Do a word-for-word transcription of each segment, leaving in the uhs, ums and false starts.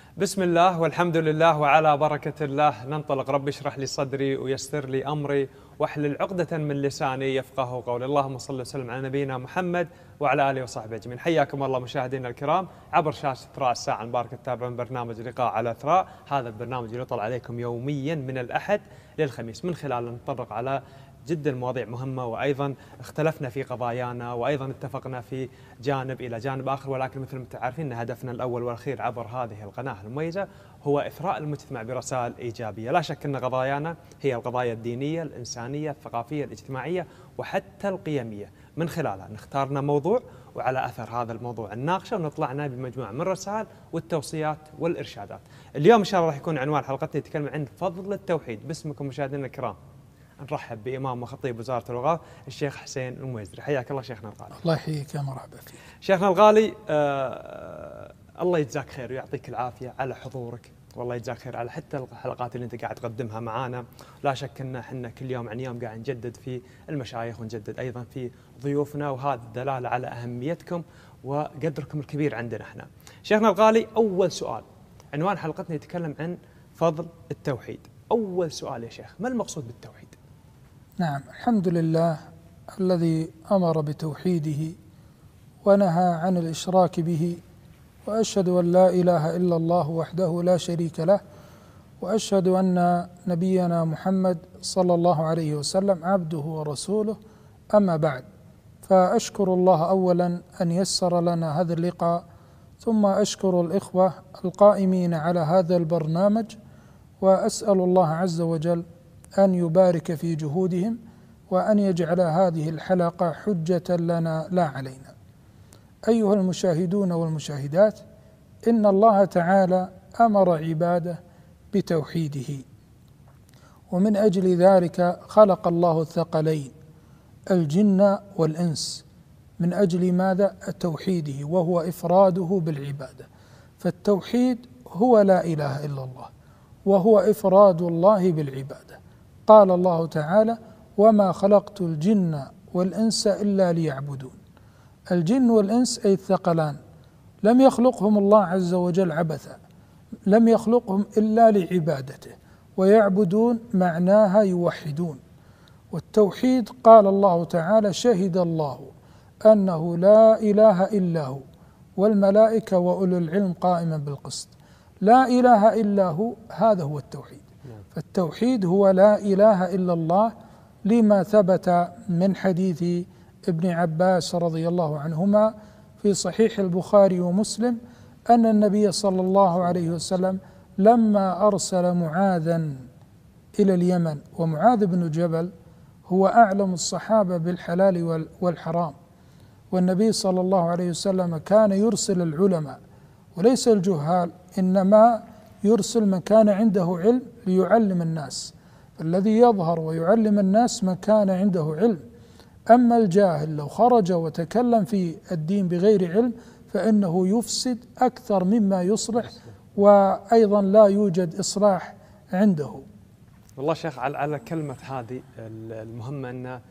بسم الله والحمد لله وعلى بركة الله ننطلق. رب اشرح لي صدري ويسر لي أمري واحلل عقدة من لساني يفقه قولي. اللهم صل وسلم على نبينا محمد وعلى آله وصحبه أجمعين. حياكم الله مشاهدينا الكرام عبر شاشة ثراء الساعة المباركة، تتابعون برنامج لقاء على ثراء. هذا البرنامج اللي يطلع عليكم يوميا من الأحد للخميس، من خلاله نتطرق على جدا مواضيع مهمة، وأيضا اختلفنا في قضايانا، وأيضا اتفقنا في جانب إلى جانب آخر، ولكن مثل ما تعرفين أن هدفنا الأول والأخير عبر هذه القناة المميزة هو إثراء المجتمع برسائل إيجابية. لا شك أن قضايانا هي القضايا الدينية، الإنسانية، الثقافية، الاجتماعية، وحتى القيمية. من خلالها نختارنا موضوع، وعلى أثر هذا الموضوع نناقشه ونطلعنا بمجموعة من الرسائل والتوصيات والإرشادات. اليوم إن شاء الله راح يكون عنوان حلقتنا يتكلم عن فضل التوحيد. باسمكم مشاهدينا الكرام نرحب بإمام وخطيب وزارة الأوقاف الشيخ حسين المويزري. حياك الله شيخنا الغالي. الله يحييك يا مرحبا فيك شيخنا الغالي. آه الله يجزاك خير ويعطيك العافية على حضورك، والله يجزاك خير على حتى الحلقات اللي أنت قاعد تقدمها معانا. لا شك أن احنا كل يوم عن يوم قاعد نجدد في المشايخ ونجدد أيضا في ضيوفنا، وهذا دلالة على أهميتكم وقدركم الكبير عندنا احنا. شيخنا الغالي، أول سؤال، عنوان حلقتنا يتكلم عن فضل التوحيد. أول سؤال يا شيخ، ما المقصود بالتوحيد؟ نعم، الحمد لله الذي أمر بتوحيده ونهى عن الإشراك به، وأشهد أن لا إله إلا الله وحده لا شريك له، وأشهد أن نبينا محمد صلى الله عليه وسلم عبده ورسوله. أما بعد، فأشكر الله أولا أن يسر لنا هذا اللقاء، ثم أشكر الإخوة القائمين على هذا البرنامج، وأسأل الله عز وجل أن يبارك في جهودهم، وأن يجعل هذه الحلقة حجة لنا لا علينا. أيها المشاهدون والمشاهدات، إن الله تعالى أمر عباده بتوحيده، ومن أجل ذلك خلق الله الثقلين الجن والإنس من أجل ماذا؟ توحيده، وهو إفراده بالعبادة. فالتوحيد هو لا إله إلا الله، وهو إفراد الله بالعبادة. قال الله تعالى: وما خلقت الجن والإنس إلا ليعبدون. الجن والإنس أي الثقلان لم يخلقهم الله عز وجل عبثا، لم يخلقهم إلا لعبادته، ويعبدون معناها يوحدون. والتوحيد قال الله تعالى: شهد الله أنه لا إله إلا هو والملائكة وأولو العلم قائما بالقسط. لا إله إلا هو، هذا هو التوحيد. فالتوحيد هو لا إله إلا الله، لما ثبت من حديث ابن عباس رضي الله عنهما في صحيح البخاري ومسلم أن النبي صلى الله عليه وسلم لما أرسل معاذا إلى اليمن، ومعاذ بن جبل هو أعلم الصحابة بالحلال والحرام، والنبي صلى الله عليه وسلم كان يرسل العلماء وليس الجهال، إنما يرسل من كان عنده علم ليعلم الناس. الذي يظهر ويعلم الناس من كان عنده علم، أما الجاهل لو خرج وتكلم في الدين بغير علم فإنه يفسد أكثر مما يصلح، وأيضا لا يوجد إصلاح عنده. والله شيخ، على كلمة هذه المهمة، أن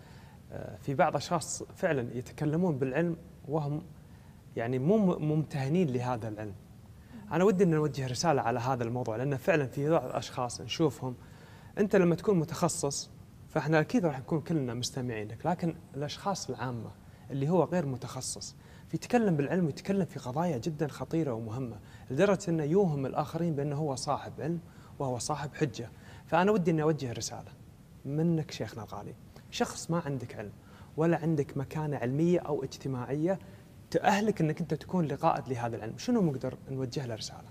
في بعض أشخاص فعلا يتكلمون بالعلم وهم يعني مو ممتهنين لهذا العلم. أنا ودي أن نوجه رسالة على هذا الموضوع، لأن فعلا في بعض الأشخاص نشوفهم، أنت لما تكون متخصص فإحنا أكيد راح نكون كلنا مستمعين لك، لكن الأشخاص العامة اللي هو غير متخصص يتكلم بالعلم ويتكلم في قضايا جدا خطيرة ومهمة، لدرجة أنه يوهم الآخرين بأنه هو صاحب علم وهو صاحب حجة. فأنا ودي أن أوجه رسالة منك شيخنا الغالي: شخص ما عندك علم ولا عندك مكانة علمية أو اجتماعية تأهلك أنك أنت تكون لقائد لهذا العلم، شنو نقدر نوجه له رسالة؟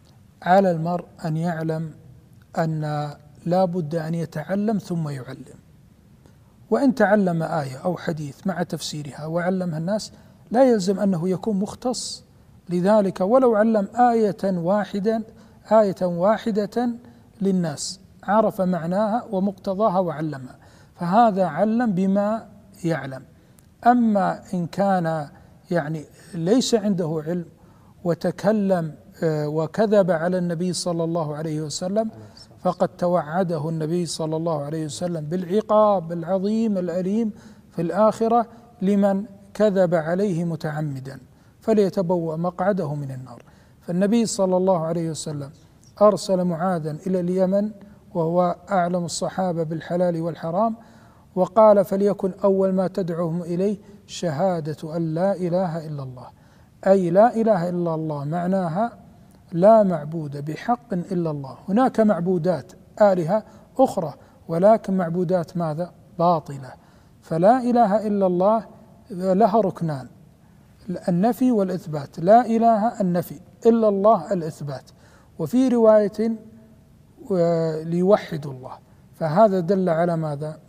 على المرء أن يعلم أن لا بد أن يتعلم ثم يعلم. وإن تعلم آية أو حديث مع تفسيرها وعلمها الناس لا يلزم أنه يكون مختص. لذلك ولو علم آية واحدة آية واحدة للناس عرف معناها ومقتضاها وعلمها، فهذا علم بما يعلم. أما إن كان يعني ليس عنده علم وتكلم وكذب على النبي صلى الله عليه وسلم، فقد توعده النبي صلى الله عليه وسلم بالعقاب العظيم الأليم في الآخرة لمن كذب عليه متعمدا، فليتبوأ مقعده من النار. فالنبي صلى الله عليه وسلم أرسل معاذا إلى اليمن وهو أعلم الصحابة بالحلال والحرام، وقال فليكن أول ما تدعوهم إليه شهادة أن لا إله إلا الله، أي لا إله إلا الله معناها لا معبود بحق إلا الله. هناك معبودات آلهة أخرى ولكن معبودات ماذا؟ باطلة. فلا إله إلا الله لها ركنان، النفي والإثبات. لا إله النفي، إلا الله الإثبات. وفي رواية ليوحدوا الله، فهذا دل على ماذا؟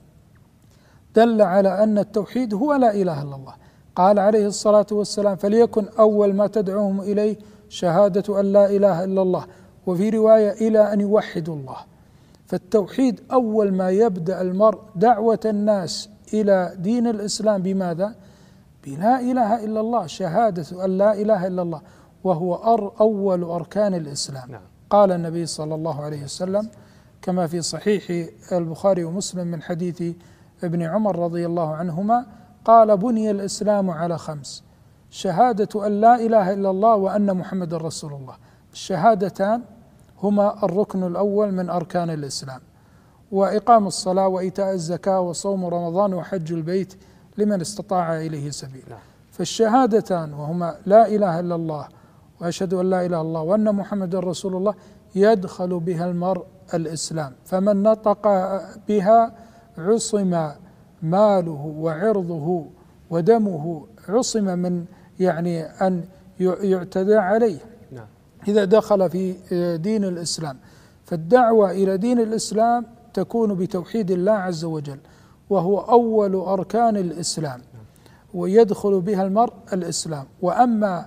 دل على أن التوحيد هو لا إله إلا الله. قال عليه الصلاة والسلام فليكن أول ما تدعوهم إليه شهادة أن لا إله إلا الله، وفي رواية إلى أن يوحدوا الله. فالتوحيد أول ما يبدأ المرء دعوة الناس إلى دين الإسلام بماذا؟ بلا إله إلا الله، شهادة أن لا إله إلا الله، وهو أول أركان الإسلام. نعم. قال النبي صلى الله عليه وسلم كما في صحيح البخاري ومسلم من حديث ابن عمر رضي الله عنهما قال بني الإسلام على خمس: شهادة أن لا إله إلا الله وأن محمد رسول الله. الشهادتان هما الركن الأول من أركان الإسلام، وإقام الصلاة وإيتاء الزكاة وصوم رمضان وحج البيت لمن استطاع إليه سبيلا. فالشهادتان وهما لا إله إلا الله وأشهد أن لا إله إلا الله وأن محمد رسول الله يدخل بها المرء الإسلام، فمن نطق بها عصم ماله وعرضه ودمه، عصم من يعني أن يعتدى عليه إذا دخل في دين الإسلام. فالدعوة إلى دين الإسلام تكون بتوحيد الله عز وجل، وهو أول أركان الإسلام، ويدخل بها المرء الإسلام. وأما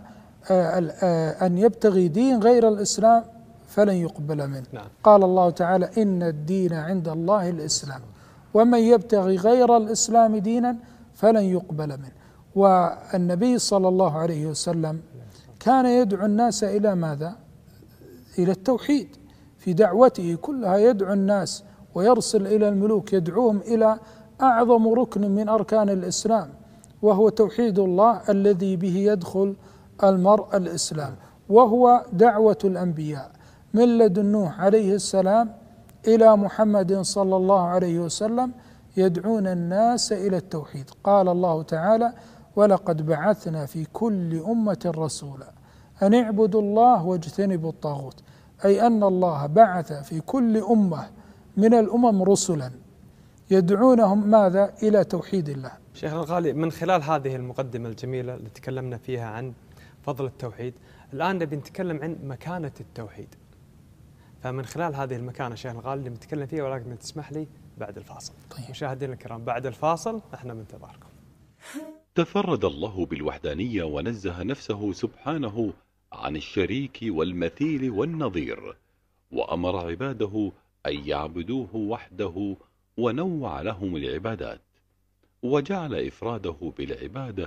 أن يبتغي دين غير الإسلام فلن يقبل منه. نعم. قال الله تعالى إن الدين عند الله الإسلام، ومن يبتغي غير الإسلام دينا فلن يقبل منه. والنبي صلى الله عليه وسلم كان يدعو الناس إلى ماذا؟ إلى التوحيد. في دعوته كلها يدعو الناس ويرسل إلى الملوك يدعوهم إلى أعظم ركن من أركان الإسلام، وهو توحيد الله الذي به يدخل المرء الإسلام، وهو دعوة الأنبياء من لدن نوح عليه السلام إلى محمد صلى الله عليه وسلم، يدعون الناس إلى التوحيد. قال الله تعالى ولقد بعثنا في كل أمة رسولا أن اعبدوا الله واجتنبوا الطاغوت، أي أن الله بعث في كل أمة من الأمم رسلا يدعونهم ماذا؟ إلى توحيد الله. شيخ الغالي، من خلال هذه المقدمة الجميلة اللي تكلمنا فيها عن فضل التوحيد، الآن نبي نتكلم عن مكانة التوحيد. فمن خلال هذه المكانة شيخ الغالي اللي بنتكلم فيها، ولكن تسمح لي بعد الفاصل. طيب. مشاهدينا الكرام، بعد الفاصل احنا منتظركم. تفرد الله بالوحدانية ونزه نفسه سبحانه عن الشريك والمثيل والنظير، وأمر عباده أن يعبدوه وحده ونوع لهم العبادات، وجعل إفراده بالعبادة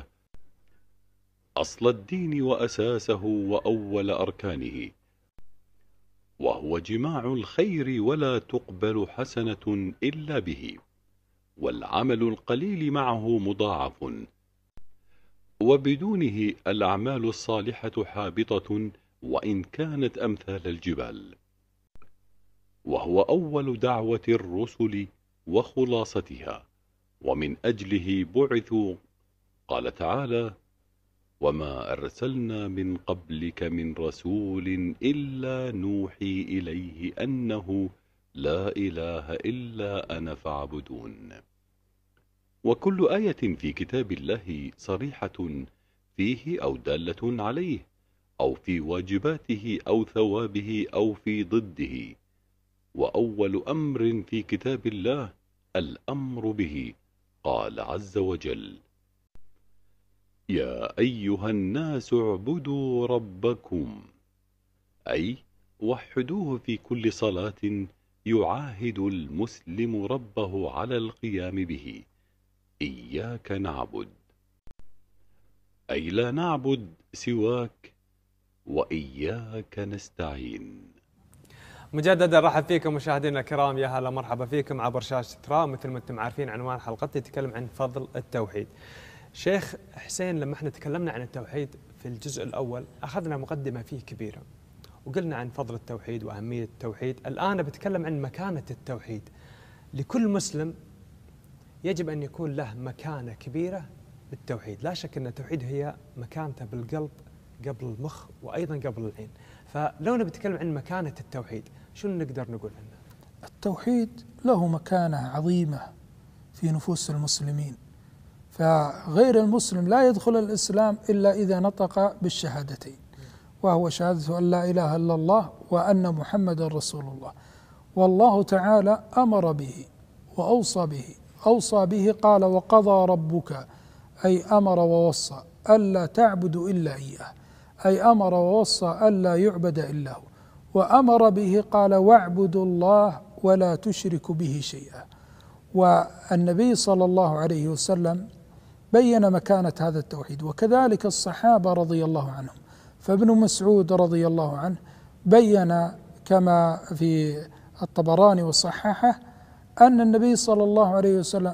أصل الدين وأساسه وأول أركانه، وهو جماع الخير ولا تقبل حسنة إلا به، والعمل القليل معه مضاعف، وبدونه الأعمال الصالحة حابطة وإن كانت أمثال الجبال، وهو أول دعوة الرسل وخلاصتها، ومن أجله بعثوا. قال تعالى وما أرسلنا من قبلك من رسول إلا نوحي إليه أنه لا إله إلا أنا فاعبدون. وكل آية في كتاب الله صريحة فيه أو دالة عليه، أو في واجباته أو ثوابه أو في ضده. وأول أمر في كتاب الله الأمر به، قال عز وجل يا أيها الناس اعبدوا ربكم، أي وحدوه في كل صلاة يعاهد المسلم ربه على القيام به. إياك نعبد، أي لا نعبد سواك، وإياك نستعين. مجددا رحب فيكم مشاهدينا الكرام، يا هلا مرحبا فيكم عبر شاشة ترى. مثل ما انتم عارفين عنوان حلقتي يتكلم عن فضل التوحيد. شيخ حسين، لما احنا تكلمنا عن التوحيد في الجزء الأول أخذنا مقدمة فيه كبيرة، وقلنا عن فضل التوحيد وأهمية التوحيد. الآن بتكلم عن مكانة التوحيد. لكل مسلم يجب أن يكون له مكانة كبيرة بالتوحيد. لا شك أن التوحيد هي مكانته بالقلب قبل المخ وأيضا قبل العين. فلو نبي نتكلم عن مكانة التوحيد شنو نقدر نقول عنه؟ التوحيد له مكانة عظيمة في نفوس المسلمين، فغير المسلم لا يدخل الإسلام إلا إذا نطق بالشهادتين، وهو شهادة أن لا إله إلا الله وأن محمد رسول الله. والله تعالى أمر به وأوصى به، أوصى به قال وقضى ربك، أي أمر ووصى ألا تعبدوا إلا إياه، أي أمر ووصى ألا يعبد إلا هو. وأمر به قال واعبدوا الله ولا تشركوا به شيئا. والنبي صلى الله عليه وسلم بين مكانة هذا التوحيد، وكذلك الصحابة رضي الله عنهم. فابن مسعود رضي الله عنه بين كما في الطبراني وصححه أن النبي صلى الله عليه وسلم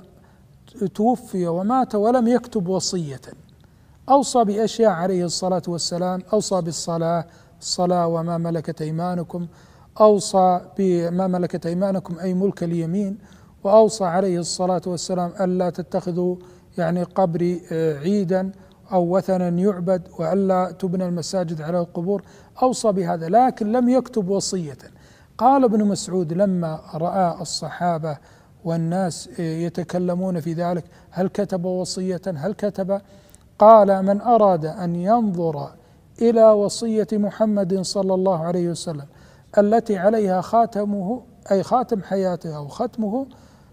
توفي ومات ولم يكتب وصية، أوصى بأشياء عليه الصلاة والسلام، أوصى بالصلاة الصلاة وما ملكت أيمانكم، أوصى بما ملكت أيمانكم أي ملك اليمين، وأوصى عليه الصلاة والسلام ألا تتخذوا يعني قبري عيدا أو وثنا يعبد، وألا تبنى المساجد على القبور، أوصى بهذا لكن لم يكتب وصية. قال ابن مسعود لما رأى الصحابة والناس يتكلمون في ذلك هل كتب وصية هل كتب؟ قال من أراد أن ينظر إلى وصية محمد صلى الله عليه وسلم التي عليها خاتمه أي خاتم حياته أو ختمه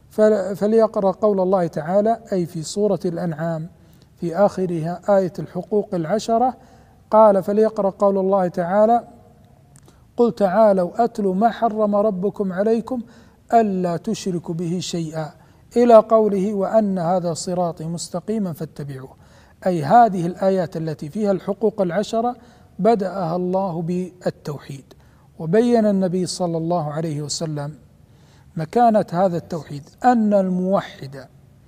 فليقرأ قول الله تعالى، أي في سورة الأنعام في آخرها آية الحقوق العشرة، قال فليقرأ قول الله تعالى قل تعالوا أتل ما حرم ربكم عليكم ألا تشركوا به شيئا، إلى قوله وأن هذا صراطي مستقيما فاتبعوه. أي هذه الآيات التي فيها الحقوق العشرة بدأها الله بالتوحيد، وبين النبي صلى الله عليه وسلم مكانة هذا التوحيد، أن الموحد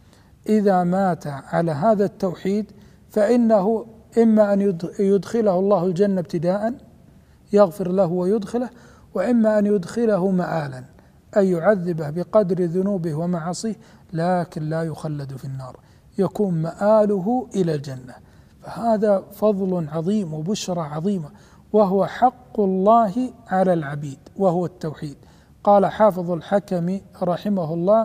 إذا مات على هذا التوحيد فإنه إما أن يدخله الله الجنة ابتداء يغفر له ويدخله، وإما أن يدخله مآلا أي يعذبه بقدر ذنوبه ومعاصيه لكن لا يخلد في النار، يكون مآله إلى الجنة. فهذا فضل عظيم وبشرى عظيمة، وهو حق الله على العبيد وهو التوحيد. قال حافظ الحكم رحمه الله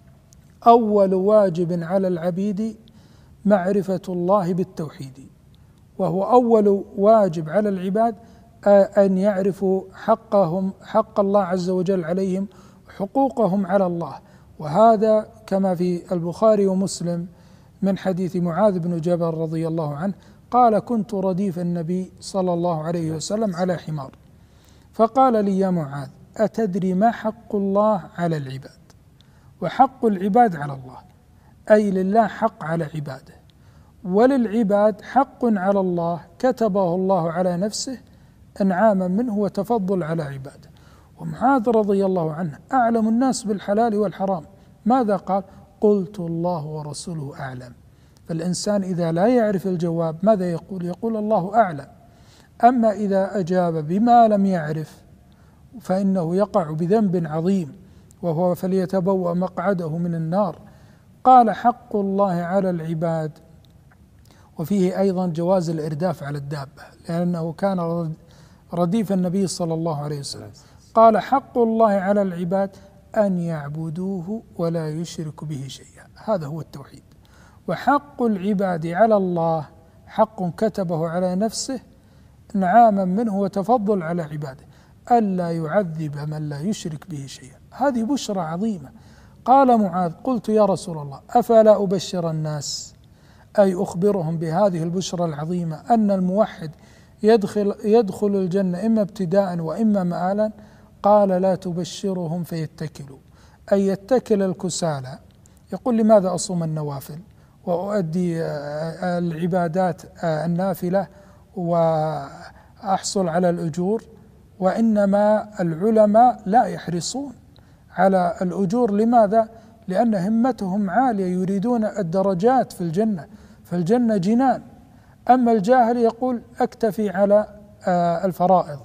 أول واجب على العبيد معرفة الله بالتوحيد، وهو أول واجب على العباد أن يعرفوا حقهم حق الله عز وجل عليهم، حقوقهم على الله. وهذا كما في البخاري ومسلم من حديث معاذ بن جبل رضي الله عنه قال كنت رديف النبي صلى الله عليه وسلم على حمار، فقال لي يا معاذ أتدري ما حق الله على العباد؟ وحق العباد على الله أي لله حق على عباده، وللعباد حق على الله كتبه الله على نفسه إنعاما منه وتفضل على عباده. ومعاذ رضي الله عنه أعلم الناس بالحلال والحرام، ماذا قال؟ قلت الله ورسوله أعلم. فالإنسان إذا لا يعرف الجواب ماذا يقول؟ يقول الله أعلم. أما إذا أجاب بما لم يعرف فإنه يقع بذنب عظيم، وهو فليتبوأ مقعده من النار. قال حق الله على العباد، وفيه أيضا جواز الإرداف على الدابة لأنه كان رديف النبي صلى الله عليه وسلم. قال حق الله على العباد أن يعبدوه ولا يشركوا به شيئا، هذا هو التوحيد. وحق العباد على الله حق كتبه على نفسه إنعاما منه وتفضل على عباده ألا يعذب من لا يشرك به شيئا. هذه بشرى عظيمة. قال معاذ قلت يا رسول الله أفلا أبشر الناس، أي أخبرهم بهذه البشرى العظيمة أن الموحد يدخل, يدخل الجنة إما ابتداء وإما مآلا؟ قال لا تبشرهم فيتكلوا، أي يتكل الكسالى، يقول لماذا أصوم النوافل وأؤدي العبادات النافلة وأحصل على الأجور؟ وإنما العلماء لا يحرصون على الأجور. لماذا؟ لأن همتهم عالية، يريدون الدرجات في الجنة، فالجنة جنان. أما الجاهل يقول أكتفي على الفرائض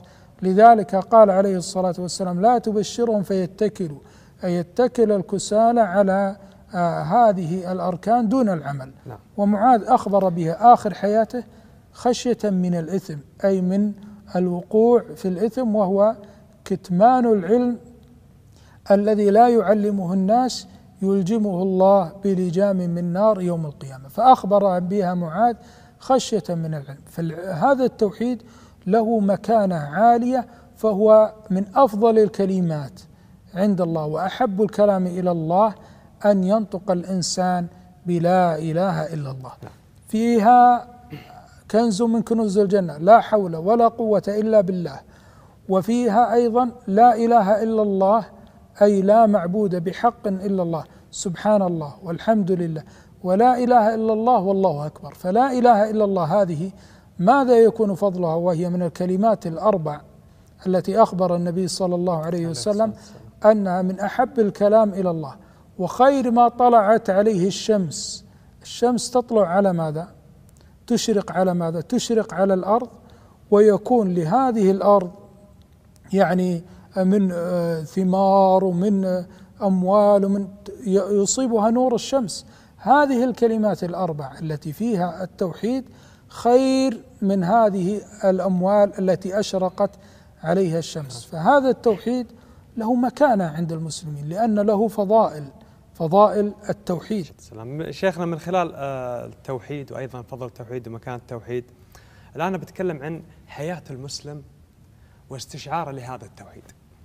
لذلك قال عليه الصلاة والسلام لا تبشرهم فيتكلوا، أي يتكل الكسالى على آه هذه الأركان دون العمل. نعم. ومعاذ أخبر بها آخر حياته خشية من الإثم، أي من الوقوع في الإثم، وهو كتمان العلم الذي لا يعلمه الناس يلجمه الله بلجام من نار يوم القيامة، فأخبر بها معاذ خشية من العلم. فهذا التوحيد له مكانة عالية، فهو من أفضل الكلمات عند الله، وأحب الكلام إلى الله أن ينطق الإنسان بلا إله إلا الله. فيها كنز من كنوز الجنة، لا حول ولا قوة إلا بالله. وفيها أيضا لا إله إلا الله، أي لا معبود بحق إلا الله، سبحان الله والحمد لله ولا إله إلا الله والله أكبر. فلا إله إلا الله هذه ماذا يكون فضلها، وهي من الكلمات الأربع التي أخبر النبي صلى الله عليه وسلم أنها من أحب الكلام إلى الله، وخير ما طلعت عليه الشمس. الشمس تطلع على ماذا؟ تشرق على ماذا؟ تشرق على الأرض، ويكون لهذه الأرض يعني من ثمار ومن أموال ومن يصيبها نور الشمس. هذه الكلمات الأربع التي فيها التوحيد خير من هذه الأموال التي أشرقت عليها الشمس. فهذا التوحيد له مكانة عند المسلمين لأن له فضائل، فضائل التوحيد. سلام شيخنا، من خلال التوحيد وأيضا فضل التوحيد ومكان التوحيد، الآن بتكلم عن حياة المسلم واستشعاره لهذا التوحيد.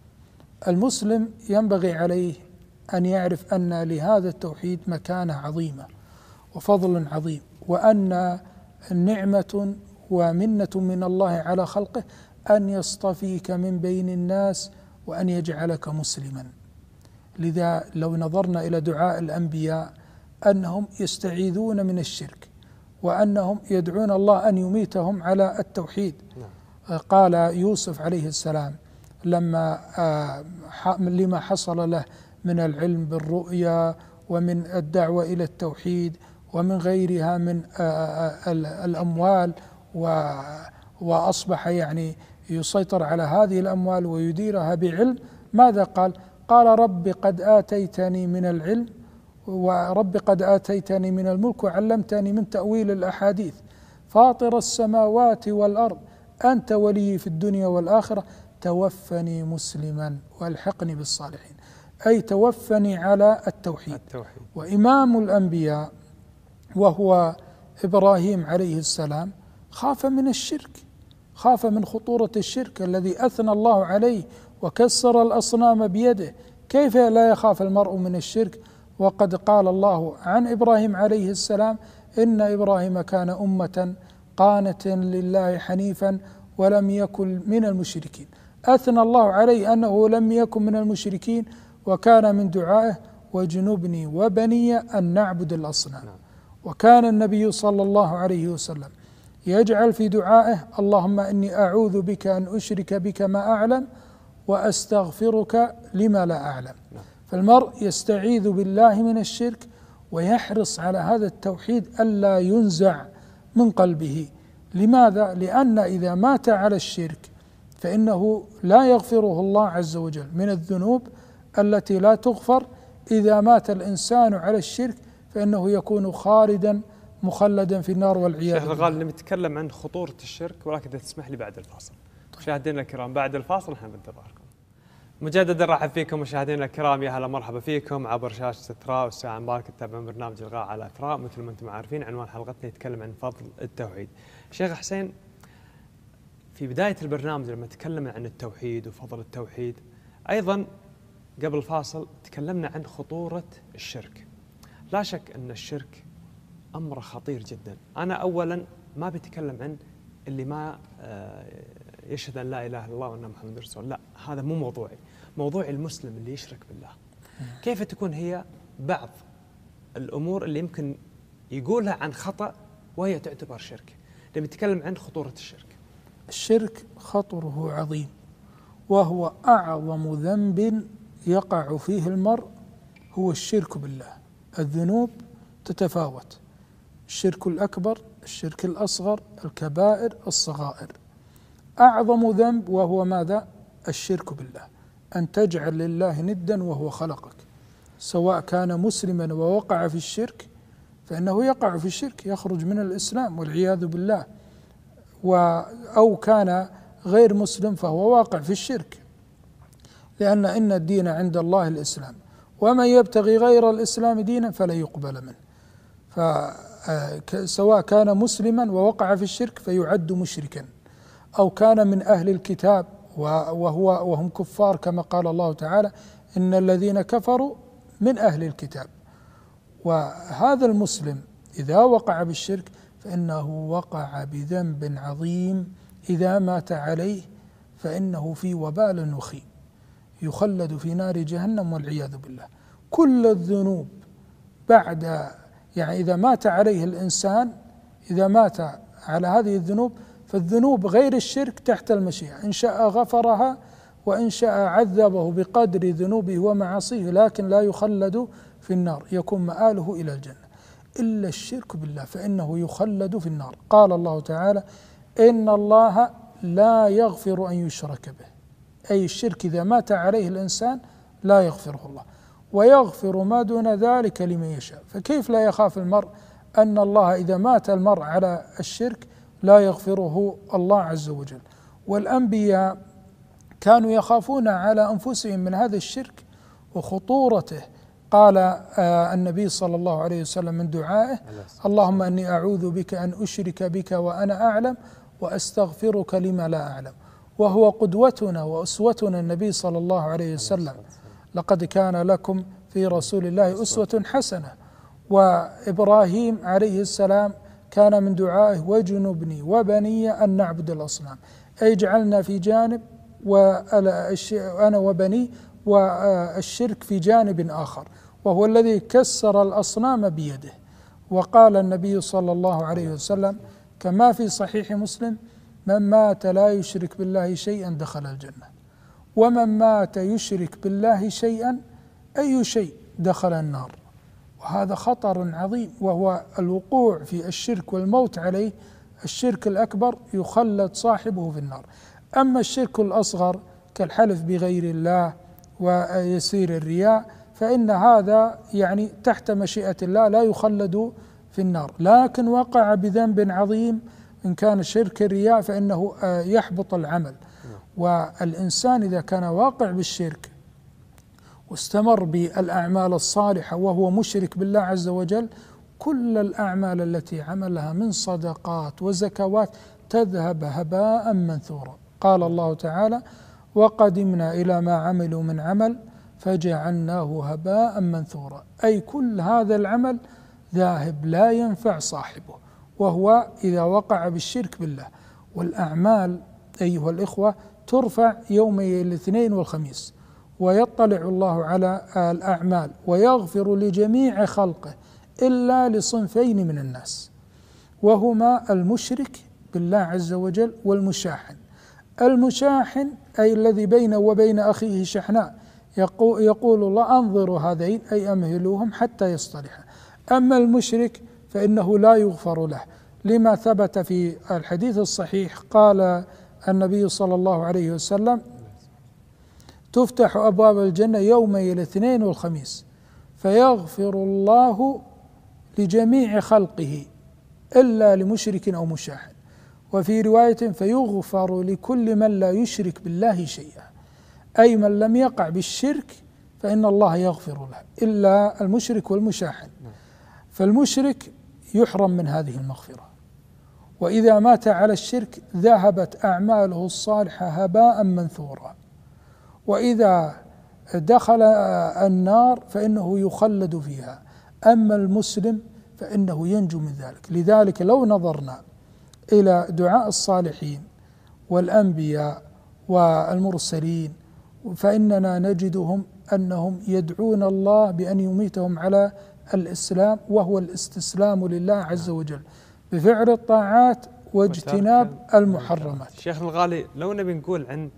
المسلم ينبغي عليه أن يعرف أن لهذا التوحيد مكانة عظيمة وفضل عظيم، وأن نعمة ومنة من الله على خلقه أن يصطفيك من بين الناس وأن يجعلك مسلما. لذا لو نظرنا إلى دعاء الأنبياء أنهم يستعيذون من الشرك، وأنهم يدعون الله أن يميتهم على التوحيد. قال يوسف عليه السلام لما لما حصل له من العلم بالرؤيا ومن الدعوة إلى التوحيد ومن غيرها من الأموال، وأصبح يعني يسيطر على هذه الأموال ويديرها بعلم، ماذا قال؟ قال رب قد آتيتني من العلم ورب قد آتيتني من الملك وعلمتني من تأويل الأحاديث فاطر السماوات والأرض أنت ولي في الدنيا والآخرة توفني مسلما والحقني بالصالحين، أي توفني على التوحيد. التوحيد. وإمام الأنبياء وهو إبراهيم عليه السلام خاف من الشرك، خاف من خطورة الشرك الذي أثنى الله عليه وكسر الأصنام بيده. كيف لا يخاف المرء من الشرك وقد قال الله عن إبراهيم عليه السلام إن إبراهيم كان أمة قانتا لله حنيفا ولم يكن من المشركين. أثنى الله عليه أنه لم يكن من المشركين، وكان من دعائه واجنبني وبني أن نعبد الأصنام. وكان النبي صلى الله عليه وسلم يجعل في دعائه اللهم إني أعوذ بك أن أشرك بك ما أعلم وأستغفرك لما لا أعلم. فالمرء يستعيذ بالله من الشرك ويحرص على هذا التوحيد ألا ينزع من قلبه. لماذا؟ لأن إذا مات على الشرك فإنه لا يغفره الله عز وجل من الذنوب التي لا تغفر. إذا مات الإنسان على الشرك فإنه يكون خالدا مخلدا في النار والعياذ بالله. شيخ الغالي نتكلم عن خطورة الشرك، ولكن إذا تسمح لي بعد الفاصل. مشاهدينا الكرام بعد الفاصل نحن بانتظاركم. مجددا نرحب فيكم مشاهدينا الكرام، يا هلا مرحبا فيكم عبر شاشة إثراء والساعة مباركة تتابعون برنامج الغاء على إثراء. مثل ما أنتم عارفين عنوان حلقتنا يتكلم عن فضل التوحيد. شيخ حسين، في بداية البرنامج لما تكلمنا عن التوحيد وفضل التوحيد، أيضا قبل الفاصل تكلمنا عن خطورة الشرك. لا شك أن الشرك أمر خطير جدا. أنا أولا ما بتكلم عن اللي ما يشهد أن لا إله إلا الله وأن محمد رسول الله، لا، هذا مو موضوعي. موضوعي المسلم اللي يشرك بالله، كيف تكون هي بعض الأمور اللي يمكن يقولها عن خطأ وهي تعتبر شرك. لما نتكلم عن خطورة الشرك، الشرك خطره عظيم، وهو أعظم ذنب يقع فيه المرء هو الشرك بالله. الذنوب تتفاوت، الشرك الأكبر، الشرك الأصغر، الكبائر، الصغائر. أعظم ذنب وهو ماذا؟ الشرك بالله، أن تجعل لله ندا وهو خلقك، سواء كان مسلما ووقع في الشرك فإنه يقع في الشرك يخرج من الإسلام والعياذ بالله، أو كان غير مسلم فهو واقع في الشرك، لأن إن الدين عند الله الإسلام ومن يبتغي غير الإسلام دينا فلا يقبل منه. فسواء كان مسلما ووقع في الشرك فيعد مشركا، أو كان من أهل الكتاب وهو وهم كفار كما قال الله تعالى إن الذين كفروا من أهل الكتاب. وهذا المسلم إذا وقع بالشرك فإنه وقع بذنب عظيم، إذا مات عليه فإنه في وبال وخيم يخلد في نار جهنم والعياذ بالله. كل الذنوب بعد يعني إذا مات عليه الإنسان، إذا مات على هذه الذنوب، فالذنوب غير الشرك تحت المشيئة، إن شاء غفرها وإن شاء عذبه بقدر ذنوبه ومعاصيه، لكن لا يخلد في النار، يكون مآله إلى الجنة. إلا الشرك بالله فإنه يخلد في النار. قال الله تعالى إن الله لا يغفر أن يشرك به، أي الشرك إذا مات عليه الإنسان لا يغفره الله، ويغفر ما دون ذلك لمن يشاء. فكيف لا يخاف المرء أن الله إذا مات المرء على الشرك لا يغفره الله عز وجل؟ والأنبياء كانوا يخافون على أنفسهم من هذا الشرك وخطورته. قال آه النبي صلى الله عليه وسلم من دعائه اللهم أني أعوذ بك أن أشرك بك وأنا أعلم وأستغفرك لما لا أعلم. وهو قدوتنا وأسوتنا النبي صلى الله عليه وسلم، لقد كان لكم في رسول الله أسوة حسنة. وإبراهيم عليه السلام كان من دعائه وجنبني وبني أن نعبد الأصنام، أي جعلنا في جانب وأنا وبني والشرك في جانب آخر، وهو الذي كسر الأصنام بيده. وقال النبي صلى الله عليه وسلم كما في صحيح مسلم من مات لا يشرك بالله شيئا دخل الجنة، ومن مات يشرك بالله شيئا أي شيء دخل النار. وهذا خطر عظيم، وهو الوقوع في الشرك والموت عليه. الشرك الأكبر يخلد صاحبه في النار. أما الشرك الأصغر كالحلف بغير الله ويسير الرياء فإن هذا يعني تحت مشيئة الله لا يخلد في النار، لكن وقع بذنب عظيم إن كان شرك الرياء فإنه يحبط العمل. والإنسان إذا كان واقع بالشرك واستمر بالأعمال الصالحة وهو مشرك بالله عز وجل، كل الأعمال التي عملها من صدقات وزكوات تذهب هباء منثورا. قال الله تعالى وقدمنا إلى ما عملوا من عمل فجعلناه هباء منثورا، أي كل هذا العمل ذاهب لا ينفع صاحبه، وهو إذا وقع بالشرك بالله. والأعمال أيها الإخوة ترفع يومي الاثنين والخميس، ويطلع الله على الأعمال ويغفر لجميع خلقه إلا لصنفين من الناس، وهما المشرك بالله عز وجل والمشاحن. المشاحن أي الذي بينه وبين أخيه شحناء، يقول الله أنظروا هذين أي أمهلوهم حتى يصطلحا. أما المشرك فإنه لا يغفر له، لما ثبت في الحديث الصحيح قال النبي صلى الله عليه وسلم تفتح أبواب الجنة يومي الاثنين والخميس فيغفر الله لجميع خلقه إلا لمشرك أو مشاحن. وفي رواية فيغفر لكل من لا يشرك بالله شيئا، أي من لم يقع بالشرك فإن الله يغفر له إلا المشرك والمشاحن. فالمشرك يحرم من هذه المغفرة، وإذا مات على الشرك ذهبت أعماله الصالحة هباء منثورا، وإذا دخل النار فإنه يخلد فيها. أما المسلم فإنه ينجو من ذلك. لذلك لو نظرنا إلى دعاء الصالحين والأنبياء والمرسلين فإننا نجدهم أنهم يدعون الله بأن يميتهم على الإسلام، وهو الاستسلام لله عز وجل بفعل الطاعات واجتناب المحرمات. شيخ الغالي، لو نبي نقول عن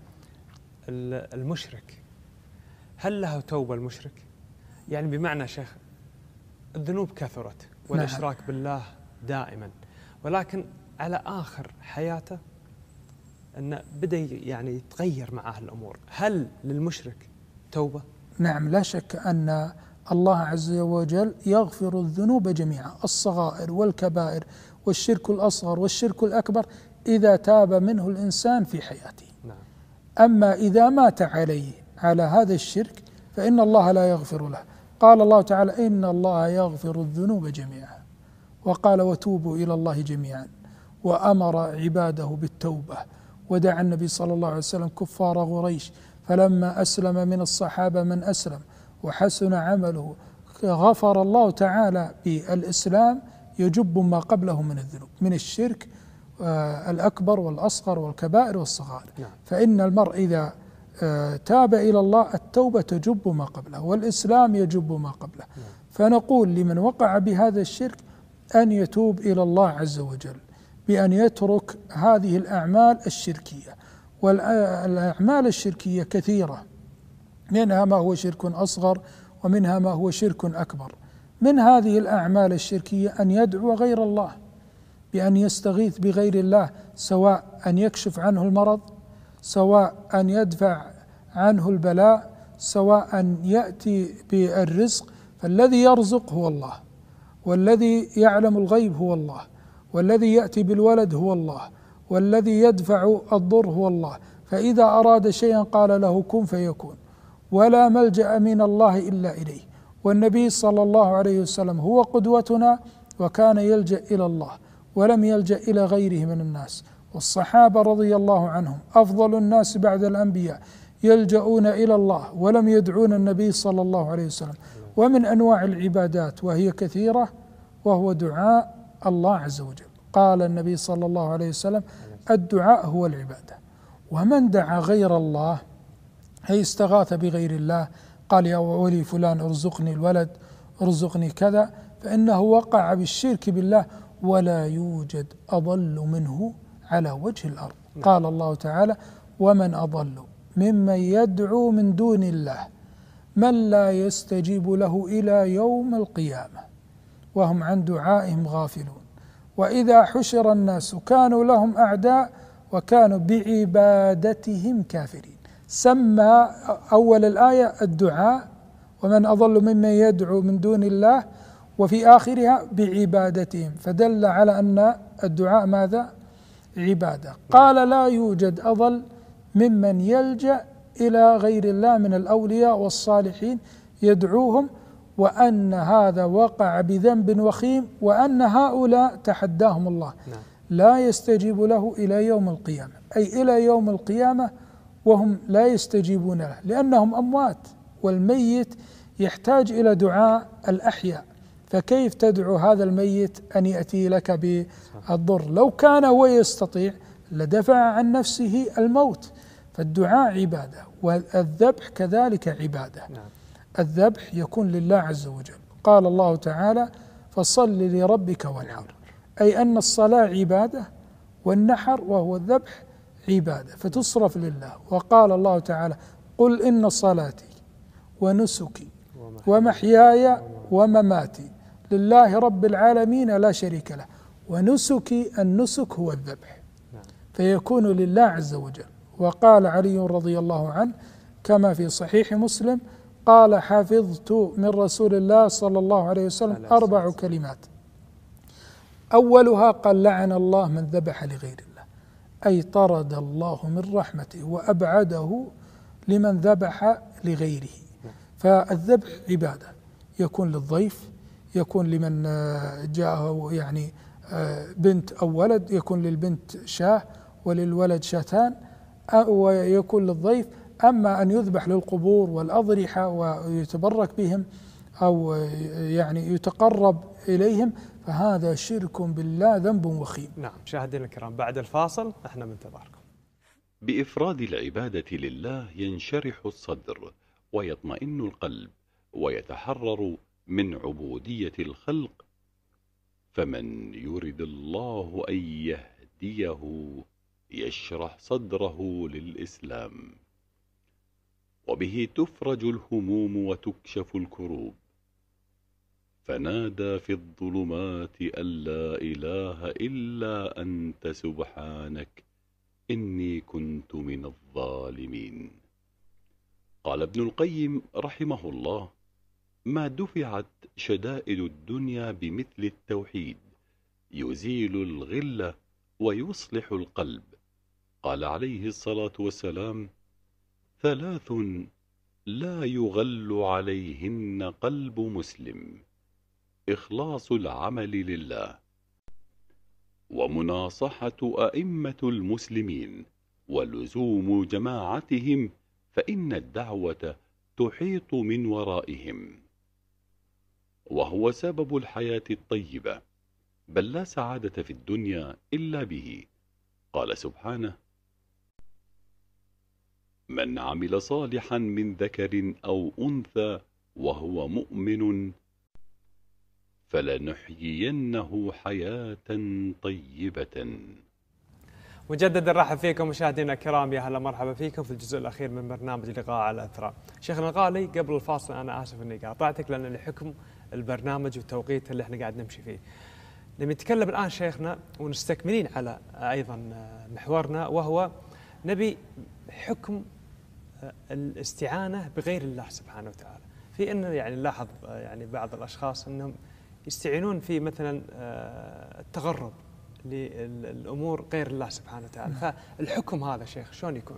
المشرك، هل له توبة المشرك؟ يعني بمعنى شيخ الذنوب كثرت والإشراك بالله دائما، ولكن على آخر حياته أن بدأ يعني يتغير معه الأمور، هل للمشرك توبة؟ نعم، لا شك أن الله عز وجل يغفر الذنوب جميعا، الصغائر والكبائر والشرك الأصغر والشرك الأكبر، إذا تاب منه الإنسان في حياته. نعم. أما إذا مات عليه على هذا الشرك فإن الله لا يغفر له. قال الله تعالى: إن الله يغفر الذنوب جميعا، وقال: وتوبوا إلى الله جميعا، وأمر عباده بالتوبة، ودعا النبي صلى الله عليه وسلم كفار قريش، فلما أسلم من الصحابة من أسلم وحسن عمله غفر الله تعالى بالإسلام يجب ما قبله من الذنوب، من الشرك آه الأكبر والأصغر والكبائر والصغائر. نعم. فإن المرء إذا آه تاب إلى الله التوبة تجب ما قبله، والإسلام يجب ما قبله. نعم. فنقول لمن وقع بهذا الشرك أن يتوب إلى الله عز وجل بأن يترك هذه الأعمال الشركية. والأعمال الشركية كثيرة، منها ما هو شرك أصغر ومنها ما هو شرك أكبر. من هذه الأعمال الشركية أن يدعو غير الله، بأن يستغيث بغير الله، سواء أن يكشف عنه المرض، سواء أن يدفع عنه البلاء، سواء أن يأتي بالرزق. فالذي يرزق هو الله، والذي يعلم الغيب هو الله، والذي يأتي بالولد هو الله، والذي يدفع الضر هو الله. فإذا أراد شيئا قال له كن فيكون، ولا ملجأ من الله إلا إليه. والنبي صلى الله عليه وسلم هو قدوتنا، وكان يلجأ إلى الله ولم يلجأ إلى غيره من الناس. والصحابة رضي الله عنهم أفضل الناس بعد الأنبياء، يلجؤون إلى الله ولم يدعون النبي صلى الله عليه وسلم. ومن أنواع العبادات وهي كثيرة وهو دعاء الله عز وجل. قال النبي صلى الله عليه وسلم: الدعاء هو العبادة. ومن دعا غير الله أي استغاث بغير الله، قال: يا ولي فلان ارزقني الولد، ارزقني كذا، فإنه وقع بالشرك بالله، ولا يوجد أضل منه على وجه الأرض. قال الله تعالى: ومن أضل ممن يدعو من دون الله من لا يستجيب له إلى يوم القيامة وهم عن دعائهم غافلون، وإذا حشر الناس كانوا لهم أعداء وكانوا بعبادتهم كافرين. سمى أول الآية الدعاء: ومن أضل ممن يدعو من دون الله، وفي آخرها بعبادتهم، فدل على أن الدعاء ماذا؟ عبادة. قال: لا يوجد أضل ممن يلجأ إلى غير الله من الأولياء والصالحين يدعوهم، وأن هذا وقع بذنب وخيم، وأن هؤلاء تحداهم الله لا يستجيب له إلى يوم القيامة، أي إلى يوم القيامة وهم لا يستجيبون له، لأنهم أموات، والميت يحتاج إلى دعاء الأحياء. فكيف تدعو هذا الميت أن يأتي لك بالضر؟ لو كان هو يستطيع لدفع عن نفسه الموت. فالدعاء عبادة، والذبح كذلك عبادة. الذبح يكون لله عز وجل. قال الله تعالى: فصل لربك وانحر، أي أن الصلاة عبادة، والنحر وهو الذبح عبادة، فتصرف لله. وقال الله تعالى: قل إن صلاتي ونسكي ومحياي ومماتي لله رب العالمين لا شريك له. ونسكي، النسك هو الذبح، فيكون لله عز وجل. وقال علي رضي الله عنه كما في صحيح مسلم قال: حفظت من رسول الله صلى الله عليه وسلم أربع كلمات، أولها قال: لعن الله من ذبح لغير الله، أي طرد الله من رحمته وأبعده لمن ذبح لغيره. فالذبح عبادة، يكون للضيف، يكون لمن جاءه يعني بنت أو ولد، يكون للبنت شاه وللولد شاتان، ويكون للضيف. أما أن يذبح للقبور والأضرحة ويتبرك بهم أو يعني يتقرب إليهم فهذا شرك بالله، ذنب وخيم. نعم مشاهدينا الكرام، بعد الفاصل احنا منتظركم. بإفراد العبادة لله ينشرح الصدر ويطمئن القلب ويتحرر من عبودية الخلق. فمن يرد الله أن يهديه يشرح صدره للإسلام، وبه تفرج الهموم وتكشف الكروب. فنادى في الظلمات أن لا إله إلا أنت سبحانك إني كنت من الظالمين. قال ابن القيم رحمه الله: ما دفعت شدائد الدنيا بمثل التوحيد، يزيل الغل ويصلح القلب. قال عليه الصلاة والسلام: ثلاث لا يغل عليهن قلب مسلم: إخلاص العمل لله، ومناصحة أئمة المسلمين، ولزوم جماعتهم، فإن الدعوة تحيط من ورائهم، وهو سبب الحياة الطيبة، بل لا سعادة في الدنيا إلا به. قال سبحانه: من عمل صالحا من ذكر أو أنثى وهو مؤمن فلنحيينه حياة طيبة. مجددا نرحب فيكم مشاهدينا الكرام، يا هلا مرحبا فيكم في الجزء الاخير من برنامج لقاء على الاثراء. شيخنا الغالي، قبل الفاصل انا اسف اني قاطعتك لان لحكم البرنامج والتوقيت اللي احنا قاعد نمشي فيه. نبي نتكلم الان شيخنا ونستكملين على ايضا محورنا، وهو نبي حكم الاستعانه بغير الله سبحانه وتعالى. في ان يعني نلاحظ يعني بعض الاشخاص انهم يستعينون في مثلا التغرب للأمور غير الله سبحانه وتعالى، فالحكم هذا شيخ شلون يكون؟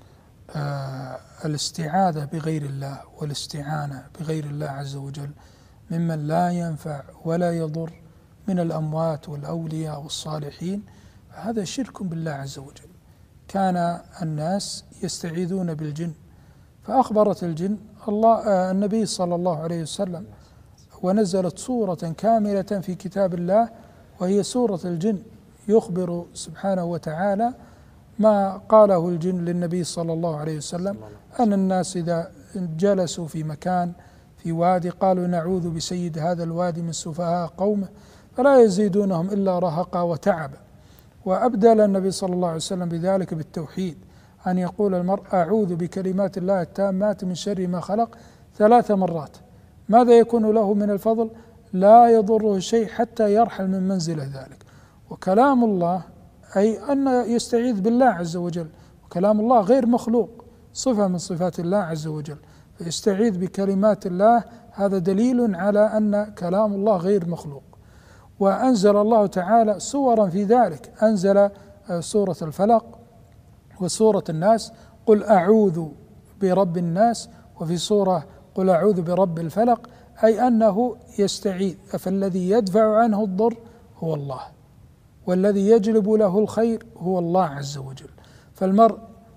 آه الاستعاذة بغير الله والاستعانة بغير الله عز وجل ممن لا ينفع ولا يضر من الأموات والأولياء والصالحين، هذا شرك بالله عز وجل. كان الناس يستعيذون بالجن، فأخبرت الجن الله آه النبي صلى الله عليه وسلم، ونزلت سورة كاملة في كتاب الله وهي سورة الجن، يخبر سبحانه وتعالى ما قاله الجن للنبي صلى الله عليه وسلم، أن الناس إذا جلسوا في مكان في وادي قالوا نعوذ بسيد هذا الوادي من سفهاء قومه فلا يزيدونهم إلا رهقا وتعبا. وأبدل النبي صلى الله عليه وسلم بذلك بالتوحيد، أن يقول المرء أعوذ بكلمات الله التامات من شر ما خلق ثلاث مرات. ماذا يكون له من الفضل؟ لا يضره شيء حتى يرحل من منزله ذلك. وكلام الله أي أن يستعيذ بالله عز وجل، وكلام الله غير مخلوق، صفة من صفات الله عز وجل، فيستعيذ بكلمات الله، هذا دليل على أن كلام الله غير مخلوق. وأنزل الله تعالى سورا في ذلك، أنزل سورة الفلق وسورة الناس، قل أعوذ برب الناس، وفي سورة قل أعوذ برب الفلق، أي أنه يستعيذ. فالذي يدفع عنه الضر هو الله، والذي يجلب له الخير هو الله عز وجل. فالمرء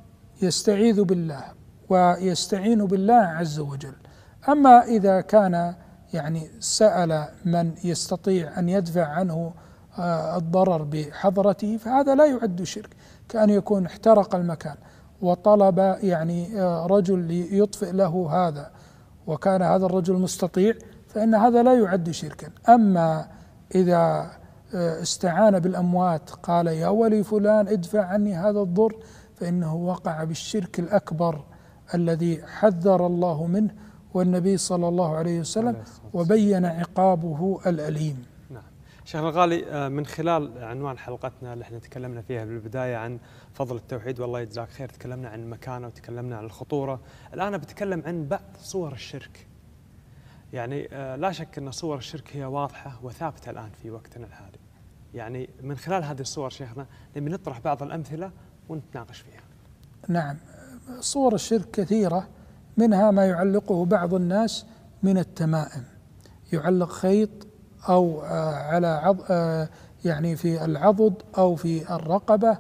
يستعيذ بالله ويستعين بالله عز وجل. أما إذا كان يعني سأل من يستطيع أن يدفع عنه الضرر بحضرته فهذا لا يعد شرك، كأن يكون احترق المكان وطلب يعني رجل ليطفئ له هذا وكان هذا الرجل مستطيع، فإن هذا لا يعد شركا. أما إذا استعان بالأموات قال يا ولي فلان ادفع عني هذا الضر، فإنه وقع بالشرك الأكبر الذي حذر الله منه والنبي صلى الله عليه وسلم وبين عقابه الأليم. نعم. شيخ الغالي، من خلال عنوان حلقتنا اللي احنا تكلمنا فيها بالبداية عن فضل التوحيد، والله يجزاك خير، تكلمنا عن مكانه وتكلمنا عن الخطورة. الآن بتكلم عن بعض صور الشرك. يعني لا شك أن صور الشرك هي واضحة وثابتة الآن في وقتنا الحالي. يعني من خلال هذه الصور شيخنا نبي نطرح بعض الأمثلة ونتناقش فيها. نعم، صور الشرك كثيرة، منها ما يعلقه بعض الناس من التمائم، يعلق خيط أو على عض يعني في العضد أو في الرقبة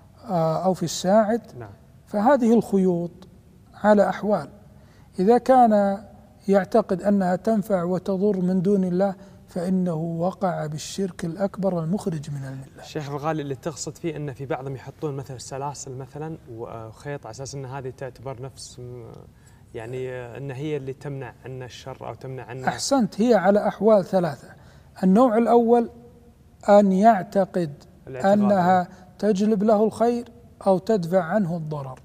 أو في الساعد. نعم. فهذه الخيوط على أحوال، إذا كان يعتقد أنها تنفع وتضر من دون الله فإنه وقع بالشرك الأكبر المخرج من الملة. الشيخ الغالي، اللي تقصد فيه أن في بعضهم يحطون مثلا سلاسل مثلا وخيط على أساس أن هذه تعتبر نفس يعني أن هي اللي تمنع عنا الشر أو تمنع عنا. أحسنت، هي على أحوال ثلاثة. النوع الأول أن يعتقد أنها تجلب له الخير أو تدفع عنه الضرر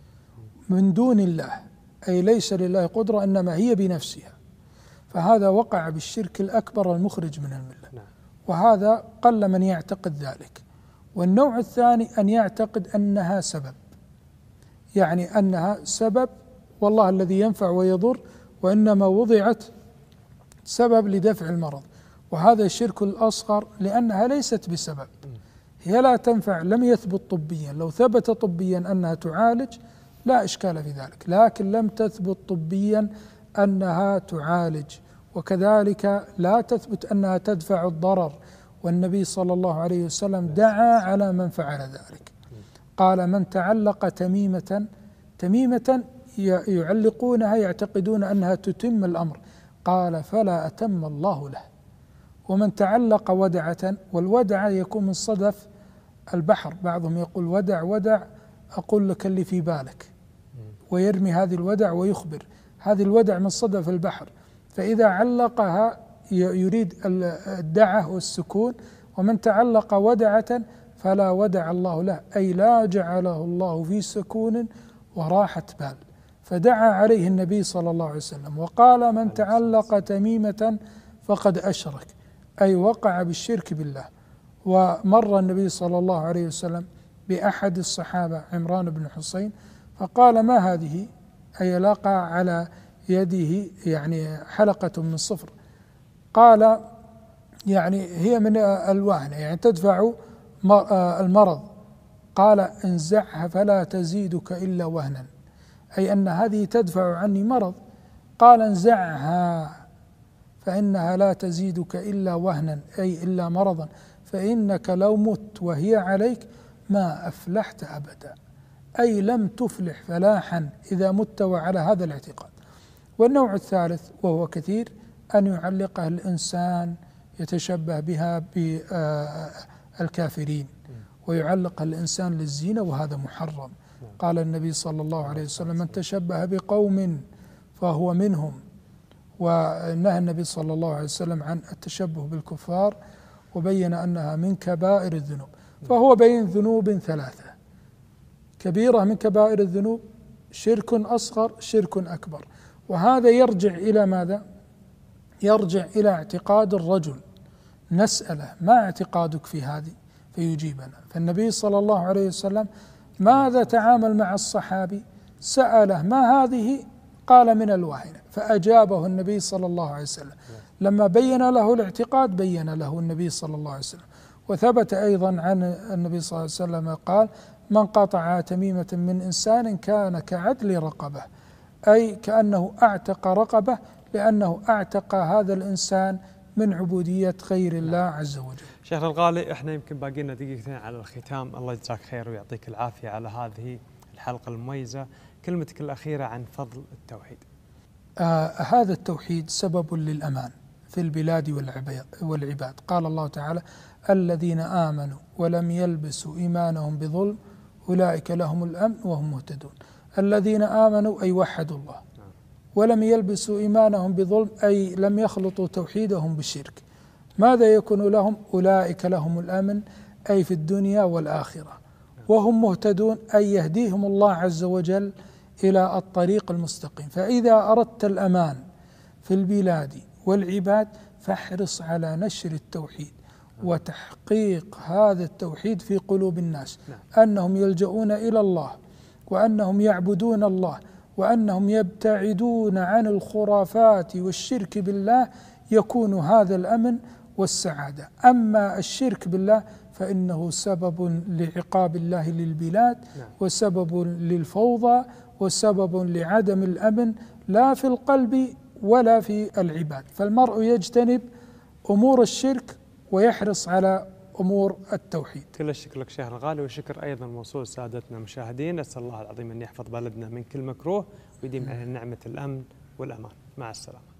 من دون الله، أي ليس لله قدرة إنما هي بنفسها، فهذا وقع بالشرك الأكبر المخرج من الملة. نعم. وهذا قل من يعتقد ذلك. والنوع الثاني أن يعتقد أنها سبب، يعني أنها سبب والله الذي ينفع ويضر، وإنما وضعت سبب لدفع المرض، وهذا الشرك الأصغر لأنها ليست بسبب، هي لا تنفع، لم يثبت طبيا. لو ثبت طبيا أنها تعالج لا إشكال في ذلك، لكن لم تثبت طبيا أنها تعالج، وكذلك لا تثبت أنها تدفع الضرر. والنبي صلى الله عليه وسلم دعا على من فعل ذلك، قال من تعلق تميمة، تميمة يعلقونها يعتقدون أنها تتم الأمر، قال فلا أتم الله له. ومن تعلق ودعة، والودعة يكون من صدف البحر، بعضهم يقول ودع ودع أقول لك اللي في بالك، ويرمي هذه الودع ويخبر، هذه الودع من صدف البحر، فإذا علقها يريد الدعة والسكون. ومن تعلق ودعة فلا ودع الله له، أي لا جعله الله في سكون وراحة بال، فدعا عليه النبي صلى الله عليه وسلم وقال من تعلق تميمة فقد أشرك، أي وقع بالشرك بالله. ومر النبي صلى الله عليه وسلم بأحد الصحابة عمران بن حسين فقال ما هذه، أي لقى على يده يعني حلقة من صفر، قال يعني هي من الوهن، يعني تدفع المرض، قال انزعها فلا تزيدك إلا وهنا، أي أن هذه تدفع عني مرض، قال انزعها فإنها لا تزيدك إلا وهنا، أي إلا مرضا، فإنك لو مت وهي عليك ما أفلحت أبدا، أي لم تفلح فلاحا إذا مت وعلى هذا الاعتقاد. والنوع الثالث وهو كثير أن يعلقها الإنسان يتشبه بها بالكافرين، ويعلق الإنسان للزينة، وهذا محرم. قال النبي صلى الله عليه وسلم من تشبه بقوم فهو منهم، ونهى النبي صلى الله عليه وسلم عن التشبه بالكفار، وبين أنها من كبائر الذنوب. فهو بين ذنوب ثلاثة، كبيرة من كبائر الذنوب، شرك أصغر، شرك أكبر، وهذا يرجع إلى ماذا؟ يرجع إلى اعتقاد الرجل. نسأله ما اعتقادك في هذه فيجيبنا. فالنبي صلى الله عليه وسلم ماذا تعامل مع الصحابي؟ سأله ما هذه؟ قال من الوهن، فأجابه النبي صلى الله عليه وسلم. لما بين له الاعتقاد بين له النبي صلى الله عليه وسلم. وثبت أيضا عن النبي صلى الله عليه وسلم قال من قطع تميمة من إنسان كان كعدل رقبة، أي كأنه أعتق رقبة، لأنه أعتق هذا الإنسان من عبودية غير الله عز وجل. شيخ الغالي، احنا يمكن باقي لنا دقيقتين على الختام، الله يجزاك خير ويعطيك العافية على هذه الحلقة المميزة، كلمتك الأخيرة عن فضل التوحيد. آه هذا التوحيد سبب للأمان في البلاد والعباد. قال الله تعالى الذين آمنوا ولم يلبسوا إيمانهم بظلم أولئك لهم الأمن وهم مهتدون. الذين آمنوا أي وحدوا الله، ولم يلبسوا إيمانهم بظلم أي لم يخلطوا توحيدهم بالشرك، ماذا يكون لهم؟ أولئك لهم الأمن أي في الدنيا والآخرة، وهم مهتدون أي يهديهم الله عز وجل إلى الطريق المستقيم. فإذا أردت الأمان في البلاد والعباد فاحرص على نشر التوحيد وتحقيق هذا التوحيد في قلوب الناس، أنهم يلجؤون إلى الله، وأنهم يعبدون الله، وأنهم يبتعدون عن الخرافات والشرك بالله، يكون هذا الأمن والسعادة. أما الشرك بالله فإنه سبب لعقاب الله للبلاد، وسبب للفوضى، وسبب لعدم الأمن لا في القلب ولا في العباد. فالمرء يجتنب أمور الشرك ويحرص على أمور التوحيد. كل الشكر لك شيخ الغالي، والشكر أيضا موصول سادتنا المشاهدين. أسأل الله العظيم أن يحفظ بلدنا من كل مكروه ويديم علينا نعمة الأمن والأمان. مع السلامة.